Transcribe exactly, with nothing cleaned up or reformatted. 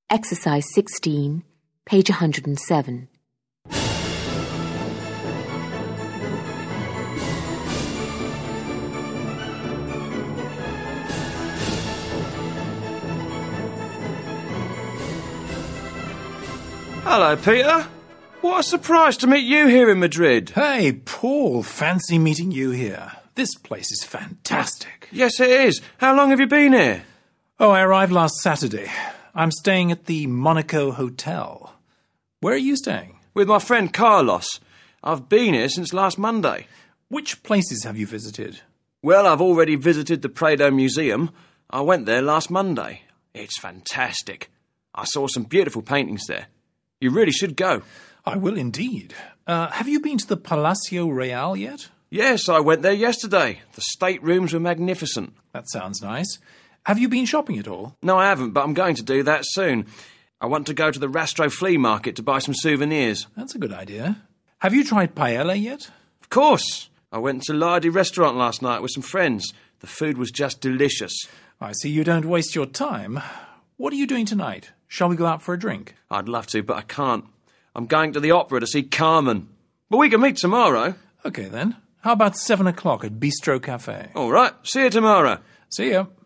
Exercise sixteen, page one hundred seven. Hello, Peter. What a surprise to meet you here in Madrid. Hey, Paul. Fancy meeting you here. This place is fantastic. Yes, it is. How long have you been here? Oh, I arrived last Saturday. I'm staying at the Monaco Hotel. Where are you staying? With my friend Carlos. I've been here since last Monday. Which places have you visited? Well, I've already visited the Prado Museum. I went there last Monday. It's fantastic. I saw some beautiful paintings there. You really should go. I will indeed. Uh, have you been to the Palacio Real yet? Yes, I went there yesterday. The state rooms were magnificent. That sounds nice. Have you been shopping at all? No, I haven't, but I'm going to do that soon. I want to go to the Rastro flea market to buy some souvenirs. That's a good idea. Have you tried paella yet? Of course. I went to Lardy restaurant last night with some friends. The food was just delicious. I see you don't waste your time. What are you doing tonight? Shall we go out for a drink? I'd love to, but I can't. I'm going to the opera to see Carmen. But we can meet tomorrow. Okay, then. How about seven o'clock at Bistro Cafe? All right. See you tomorrow. See ya.